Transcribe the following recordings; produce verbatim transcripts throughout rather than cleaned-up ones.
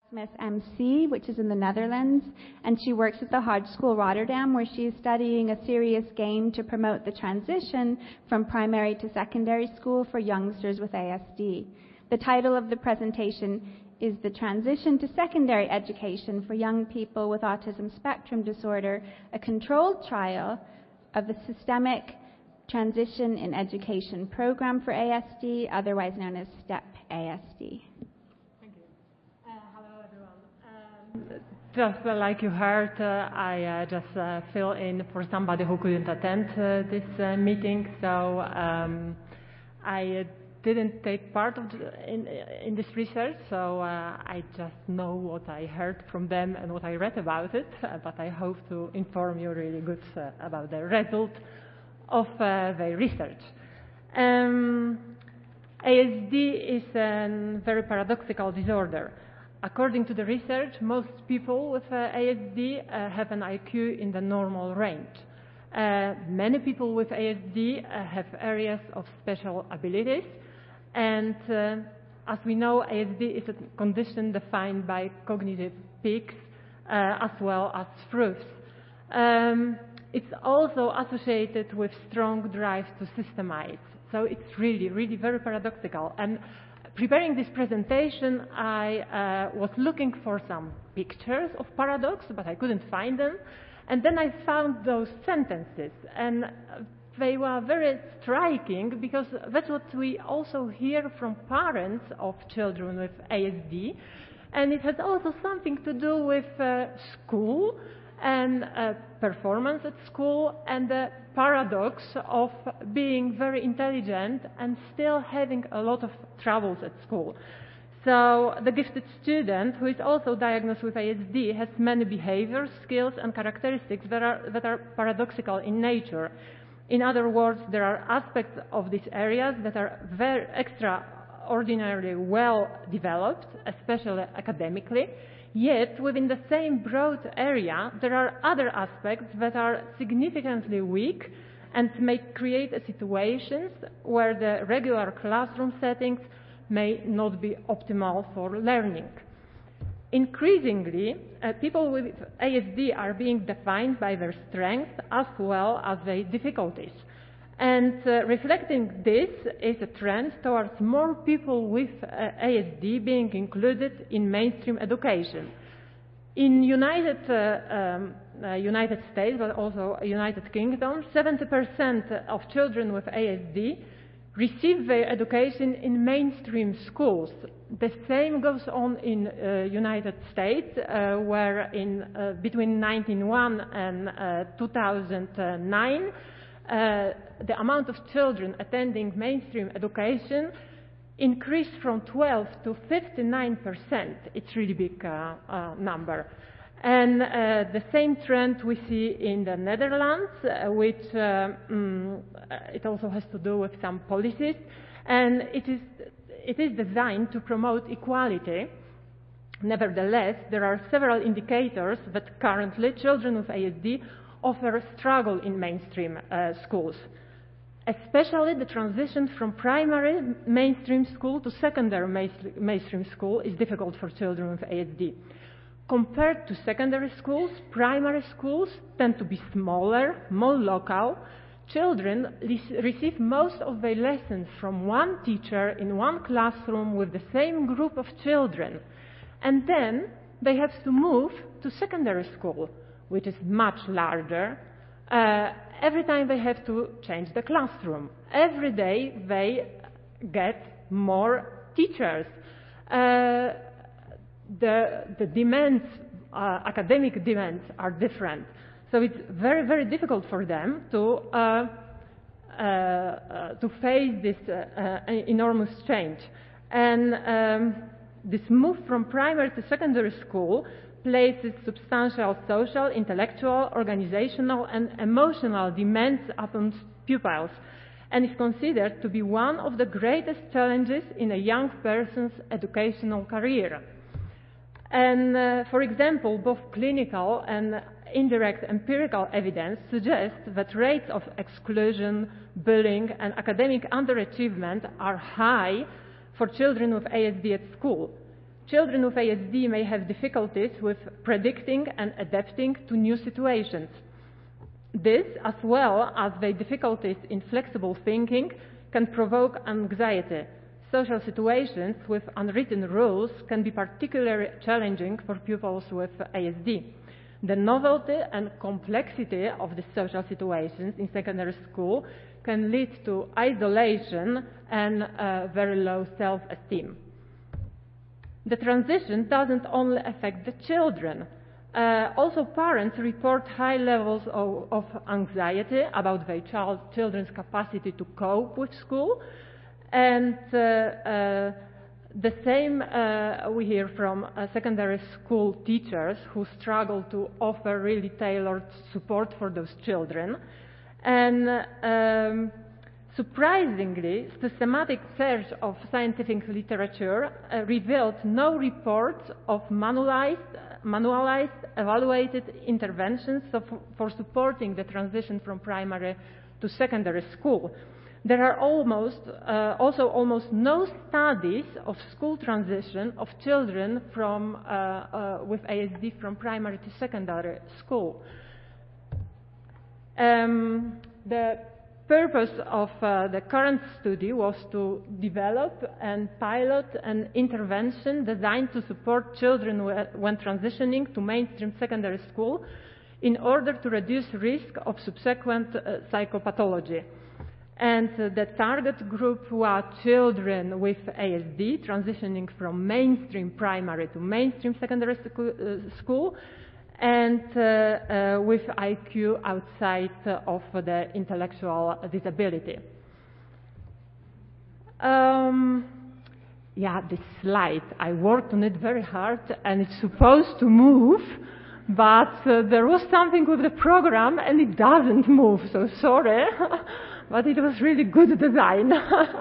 Miss M C, which is in the Netherlands, and she works at the Hogeschool Rotterdam, where she is studying a serious game to promote the transition from primary to secondary school for youngsters with A S D. The title of the presentation is The Transition to Secondary Education for Young People with Autism Spectrum Disorder, a controlled trial of the Systemic Transition in Education Program for A S D, otherwise known as STEP A S D. Just uh, like you heard, uh, I uh, just uh, fill in for somebody who couldn't attend uh, this uh, meeting. So um, I uh, didn't take part of the, in, in this research, so uh, I just know what I heard from them and what I read about it. Uh, but I hope to inform you really good uh, about the result of uh, the research. Um, A S D is a very paradoxical disorder. According to the research, most people with uh, A S D uh, have an I Q in the normal range. Uh, many people with A S D uh, have areas of special abilities, and uh, as we know, A S D is a condition defined by cognitive peaks uh, as well as proofs. Um, it's also associated with strong drive to systemize, so it's really, really very paradoxical. And preparing this presentation, I uh, was looking for some pictures of paradox, but I couldn't find them. And then I found those sentences, and they were very striking because that's what we also hear from parents of children with A S D. And it has also something to do with uh, school and uh, performance at school and the paradox of being very intelligent and still having a lot of troubles at school. So the gifted student, who is also diagnosed with A S D, has many behaviors, skills and characteristics that are, that are paradoxical in nature. In other words, there are aspects of these areas that are very extraordinarily well developed, especially academically. Yet, within the same broad area, there are other aspects that are significantly weak and may create situations where the regular classroom settings may not be optimal for learning. Increasingly, uh, people with A S D are being defined by their strengths as well as their difficulties. And uh, reflecting this is a trend towards more people with uh, A S D being included in mainstream education. In United, uh, um, uh, United States, but also United Kingdom, seventy percent of children with A S D receive their education in mainstream schools. The same goes on in uh, United States, uh, where in uh, between nineteen oh one and uh, two thousand nine, Uh, the amount of children attending mainstream education increased from twelve to fifty-nine percent. It's a really big uh, uh, number. And uh, the same trend we see in the Netherlands, uh, which uh, mm, it also has to do with some policies. And it is, it is designed to promote equality. Nevertheless, there are several indicators that currently children with A S D offer struggle in mainstream uh, schools. Especially the transition from primary mainstream school to secondary mainstream school is difficult for children with A S D. Compared to secondary schools, primary schools tend to be smaller, more local. Children receive most of their lessons from one teacher in one classroom with the same group of children. And then they have to move to secondary school, which is much larger. Uh, every time they have to change the classroom. Every day they get more teachers. Uh, the, the demands, uh, academic demands are different. So it's very, very difficult for them to, uh, uh, uh, to face this uh, uh, enormous change. And um, this move from primary to secondary school places substantial social, intellectual, organizational, and emotional demands upon pupils, and is considered to be one of the greatest challenges in a young person's educational career. And, uh, for example, both clinical and indirect empirical evidence suggests that rates of exclusion, bullying, and academic underachievement are high for children with A S D at school. children with A S D may have difficulties with predicting and adapting to new situations. This, as well as their difficulties in flexible thinking, can provoke anxiety. Social situations with unwritten rules can be particularly challenging for pupils with A S D. The novelty and complexity of the social situations in secondary school can lead to isolation and uh, very low self-esteem. The transition doesn't only affect the children. Uh, also, parents report high levels of, of anxiety about their child, children's capacity to cope with school, and uh, uh, the same uh, we hear from uh, secondary school teachers who struggle to offer really tailored support for those children. And um, surprisingly, systematic search of scientific literature uh, revealed no reports of manualized, manualized evaluated interventions of, for supporting the transition from primary to secondary school. There are almost, uh, also almost no studies of school transition of children from, uh, uh, with A S D from primary to secondary school. Um, the purpose of uh, the current study was to develop and pilot an intervention designed to support children when transitioning to mainstream secondary school in order to reduce risk of subsequent uh, psychopathology. And uh, the target group were children with A S D transitioning from mainstream primary to mainstream secondary scu uh, school, and uh, uh, with I Q outside uh, of the intellectual disability. Um, yeah, this slide, I worked on it very hard, and it's supposed to move, but uh, there was something with the program, and it doesn't move, so sorry. But it was really good design.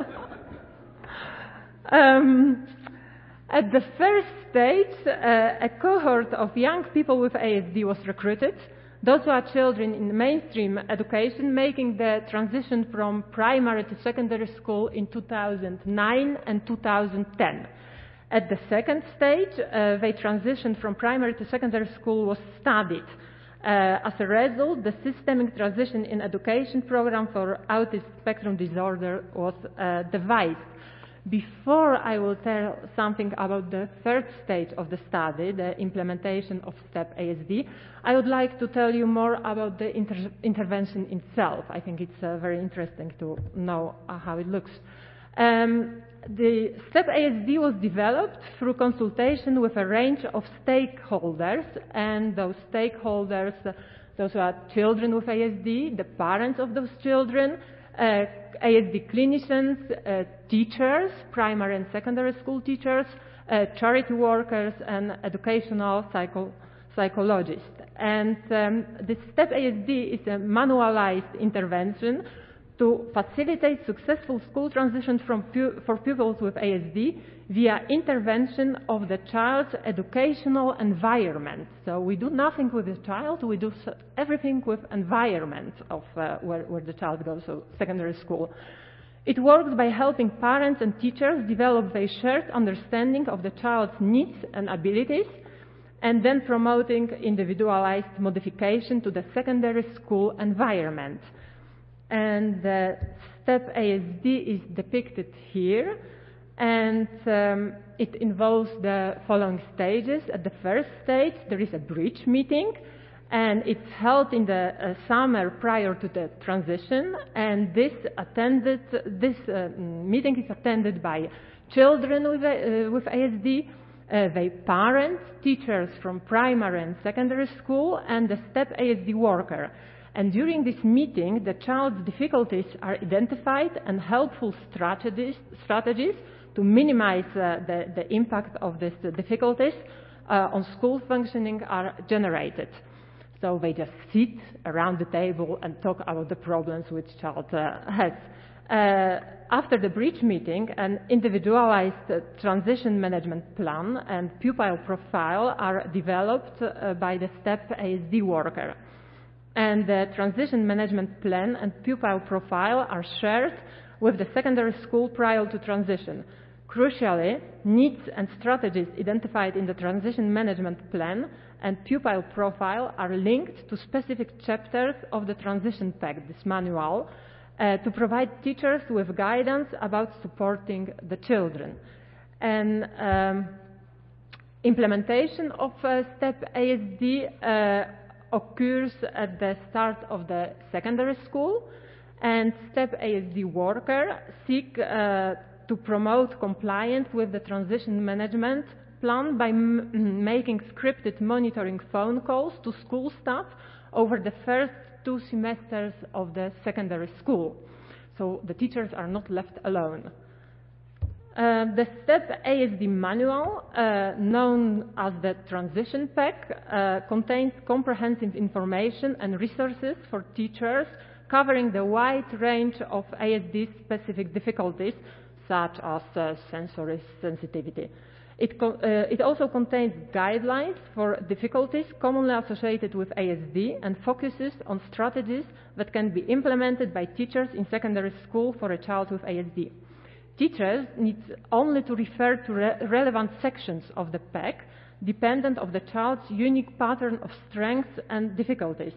um, at the first stage, uh, a cohort of young people with A S D was recruited. Those were children in mainstream education making the transition from primary to secondary school in two thousand nine and two thousand ten. At the second stage, uh, they transitioned from primary to secondary school was studied. Uh, as a result, the systemic transition in education program for autism spectrum disorder was uh, devised. Before I will tell something about the third stage of the study, the implementation of STEP A S D, I would like to tell you more about the inter intervention itself. I think it's uh, very interesting to know uh, how it looks. Um, the STEP A S D was developed through consultation with a range of stakeholders, and those stakeholders, uh, those who are children with A S D, the parents of those children, uh, A S D clinicians, uh, teachers, primary and secondary school teachers, uh, charity workers, and educational psycho psychologists. And um, the STEP A S D is a manualized intervention to facilitate successful school transition from pu for pupils with A S D via intervention of the child's educational environment. So we do nothing with the child, we do everything with environment of uh, where, where the child goes to secondary school. It works by helping parents and teachers develop their shared understanding of the child's needs and abilities, and then promoting individualized modification to the secondary school environment. And the STEP A S D is depicted here, and um, it involves the following stages. At the first stage, there is a bridge meeting, and it's held in the uh, summer prior to the transition, and this attended, this uh, meeting is attended by children with, uh, with A S D, uh, their parents, teachers from primary and secondary school, and the STEP A S D worker. And during this meeting, the child's difficulties are identified and helpful strategies, strategies to minimize uh, the, the impact of these uh, difficulties uh, on school functioning are generated. So they just sit around the table and talk about the problems which child uh, has. Uh, after the bridge meeting, an individualized uh, transition management plan and pupil profile are developed uh, by the STEP A S D worker. And the transition management plan and pupil profile are shared with the secondary school prior to transition. Crucially, needs and strategies identified in the transition management plan and pupil profile are linked to specific chapters of the transition pack, this manual, uh, to provide teachers with guidance about supporting the children. And um, implementation of uh, STEP A S D uh, occurs at the start of the secondary school, and STEP A S D workers seek uh, to promote compliance with the transition management plan by m making scripted monitoring phone calls to school staff over the first two semesters of the secondary school. So the teachers are not left alone. Uh, the STEP A S D manual, uh, known as the Transition Pack, uh, contains comprehensive information and resources for teachers covering the wide range of A S D-specific difficulties, such as uh, sensory sensitivity. It, co uh, it also contains guidelines for difficulties commonly associated with A S D and focuses on strategies that can be implemented by teachers in secondary school for a child with A S D. Teachers need only to refer to re relevant sections of the pack, dependent on the child's unique pattern of strengths and difficulties.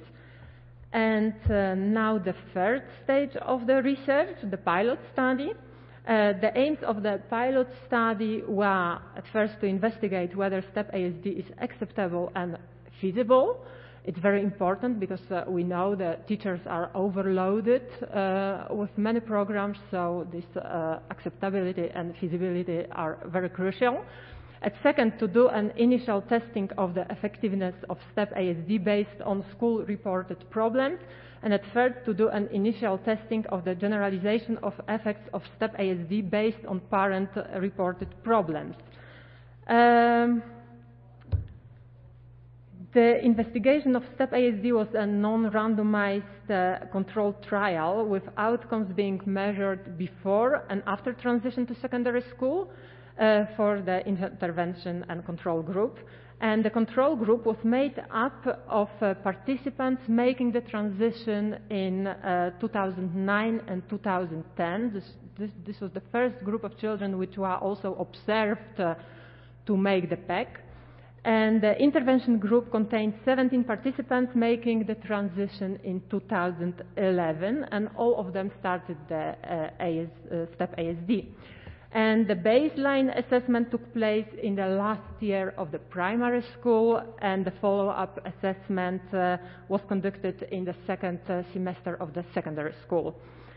And uh, now the third stage of the research, the pilot study. Uh, the aims of the pilot study were at first to investigate whether STEP A S D is acceptable and feasible. It's very important because uh, we know that teachers are overloaded uh, with many programs, so this uh, acceptability and feasibility are very crucial. At second, to do an initial testing of the effectiveness of STEP A S D based on school-reported problems. And at third, to do an initial testing of the generalization of effects of STEP A S D based on parent-reported problems. Um, the investigation of STEP A S D was a non-randomized uh, controlled trial with outcomes being measured before and after transition to secondary school uh, for the intervention and control group. And the control group was made up of uh, participants making the transition in uh, two thousand nine and two thousand ten. This, this, this was the first group of children which were also observed uh, to make the pack. And the intervention group contained seventeen participants making the transition in two thousand eleven, and all of them started the uh, A S, uh, STEP A S D. And the baseline assessment took place in the last year of the primary school, and the follow-up assessment uh, was conducted in the second uh, semester of the secondary school.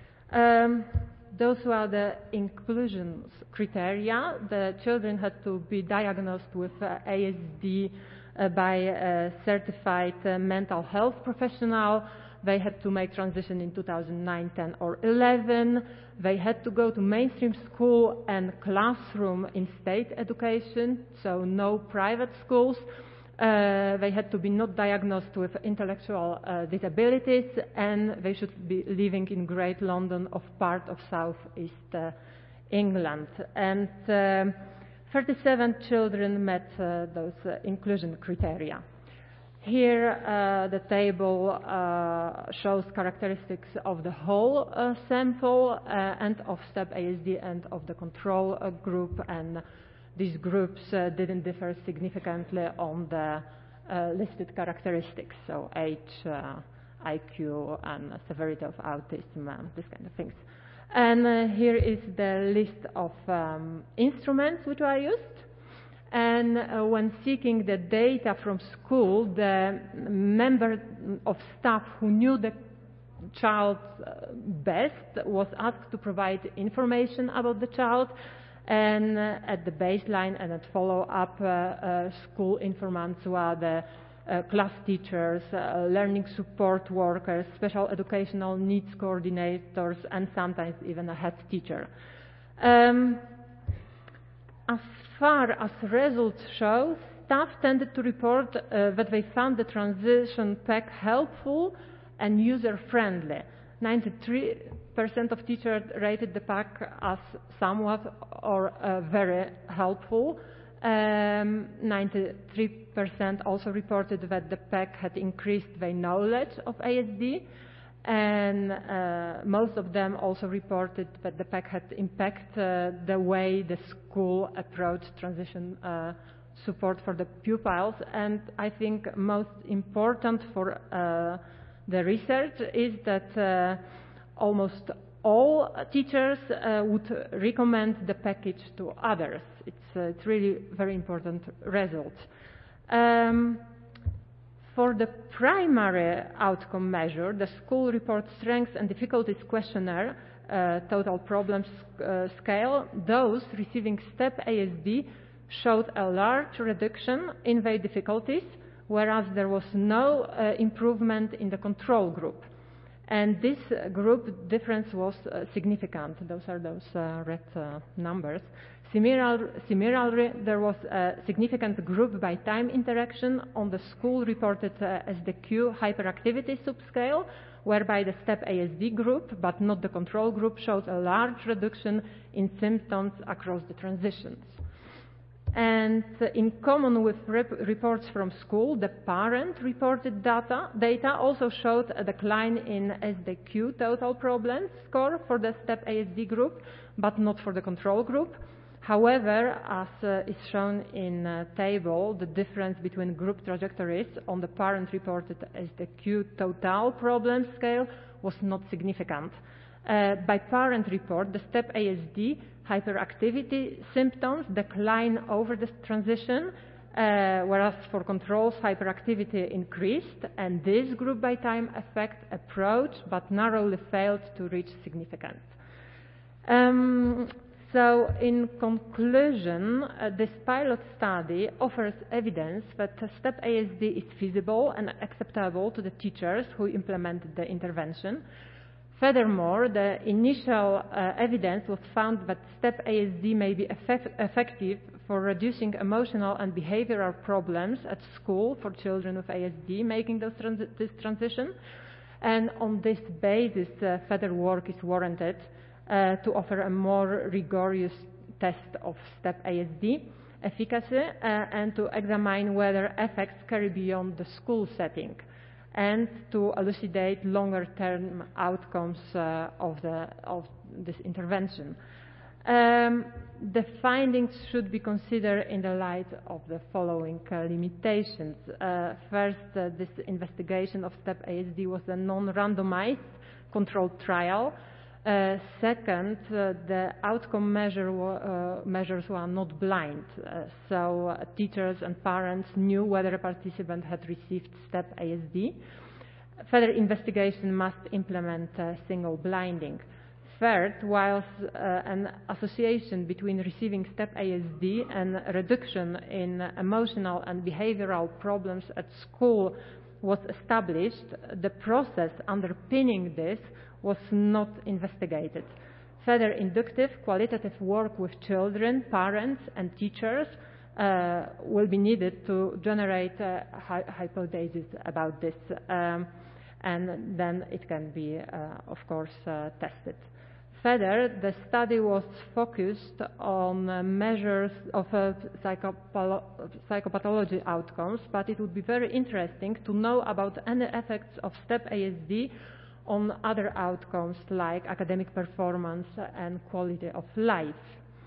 Um, those were the inclusion criteria. The children had to be diagnosed with uh, A S D uh, by a certified uh, mental health professional. They had to make transition in two thousand nine, ten, or eleven. They had to go to mainstream school and classroom in state education, so no private schools. Uh, they had to be not diagnosed with intellectual uh, disabilities, and they should be living in Great London of part of South East uh, England. And uh, thirty-seven children met uh, those uh, inclusion criteria. Here, uh, the table uh, shows characteristics of the whole uh, sample uh, and of STEP A S D and of the control uh, group, and these groups uh, didn't differ significantly on the uh, listed characteristics, so age, uh, I Q, and severity of autism, and these kind of things. And uh, here is the list of um, instruments which are used. And uh, when seeking the data from school, the member of staff who knew the child uh, best was asked to provide information about the child. And uh, at the baseline and at follow-up, uh, uh, school informants were the uh, class teachers, uh, learning support workers, special educational needs coordinators, and sometimes even a head teacher. Um, as far as results show, staff tended to report uh, that they found the transition pack helpful and user-friendly. ninety-three percent of teachers rated the pack as somewhat or uh, very helpful. Um, ninety-three percent also reported that the pack had increased their knowledge of A S D. And uh, most of them also reported that the P E C had impact uh, the way the school approached transition uh, support for the pupils. And I think most important for uh, the research is that uh, almost all teachers uh, would recommend the package to others. It's, uh, it's really very important result. Um, For the primary outcome measure, the school report strengths and difficulties questionnaire, uh, total problems uh, scale, those receiving STEP A S D showed a large reduction in their difficulties, whereas there was no uh, improvement in the control group. And this uh, group difference was uh, significant. Those are those uh, red uh, numbers. Similar, similarly, there was a significant group by time interaction on the school reported uh, as the Q hyperactivity subscale, whereby the STEP A S D group, but not the control group, showed a large reduction in symptoms across the transitions. And uh, in common with rep reports from school, the parent-reported data, data also showed a decline in S D Q total problems score for the STEP A S D group, but not for the control group. However, as uh, is shown in the uh, table, the difference between group trajectories on the parent-reported S D Q total problem scale was not significant. Uh, by parent report, the STEP A S D hyperactivity symptoms decline over the transition, uh, whereas for controls, hyperactivity increased, and this group by time effect approached but narrowly failed to reach significance. Um, So, in conclusion, uh, this pilot study offers evidence that STEP A S D is feasible and acceptable to the teachers who implemented the intervention. Furthermore, the initial uh, evidence was found that STEP A S D may be effect effective for reducing emotional and behavioral problems at school for children with A S D, making those transi this transition. And on this basis, uh, further work is warranted Uh, to offer a more rigorous test of STEP A S D efficacy uh, and to examine whether effects carry beyond the school setting and to elucidate longer-term outcomes uh, of, the, of this intervention. Um, the findings should be considered in the light of the following uh, limitations. Uh, first, uh, this investigation of STEP A S D was a non-randomized controlled trial. Uh, second, uh, the outcome measure uh, measures were not blind, uh, so uh, teachers and parents knew whether a participant had received STEP A S D. Further investigation must implement uh, single blinding. Third, whilst uh, an association between receiving STEP A S D and reduction in emotional and behavioral problems at school was established, the process underpinning this was not investigated. Further inductive, qualitative work with children, parents, and teachers uh, will be needed to generate a hy hypothesis about this, um, and then it can be, uh, of course, uh, tested. Further, the study was focused on uh, measures of uh, psychopathology outcomes, but it would be very interesting to know about any effects of STEP A S D on other outcomes like academic performance and quality of life.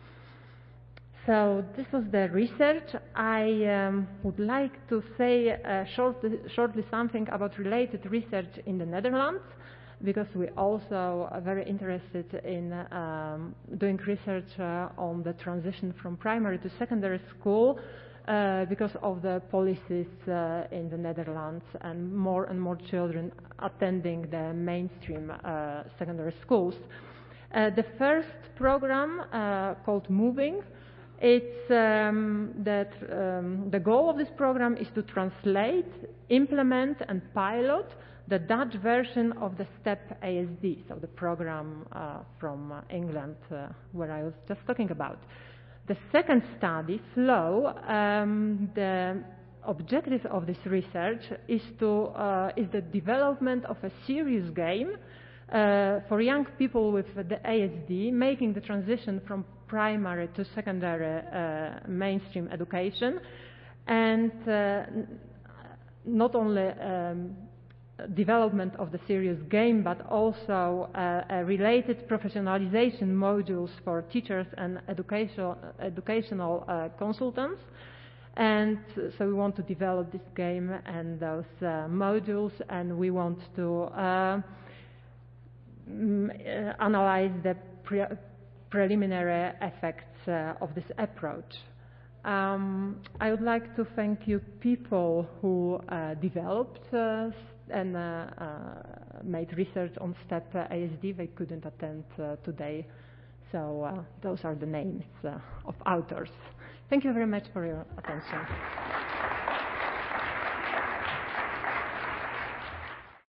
So this was the research. I um, would like to say uh, shortly, shortly something about related research in the Netherlands, because we also are very interested in um, doing research uh, on the transition from primary to secondary school uh, because of the policies uh, in the Netherlands and more and more children attending the mainstream uh, secondary schools. Uh, the first program uh, called Moving, it's um, that um, the goal of this program is to translate, implement and pilot the Dutch version of the STEP A S D, so the program uh, from uh, England uh, where I was just talking about. The second study, Flow, um, the objective of this research is, to, uh, is the development of a serious game uh, for young people with the A S D, making the transition from primary to secondary uh, mainstream education, and uh, not only um, development of the serious game, but also uh, uh, related professionalization modules for teachers and educational, educational uh, consultants. And so we want to develop this game and those uh, modules, and we want to uh, mm, uh, analyze the pre preliminary effects uh, of this approach. Um, I would like to thank you people who uh, developed uh, and uh, uh, made research on STEP uh, A S D. They couldn't attend uh, today, so uh, those are the names uh, of authors. Thank you very much for your attention.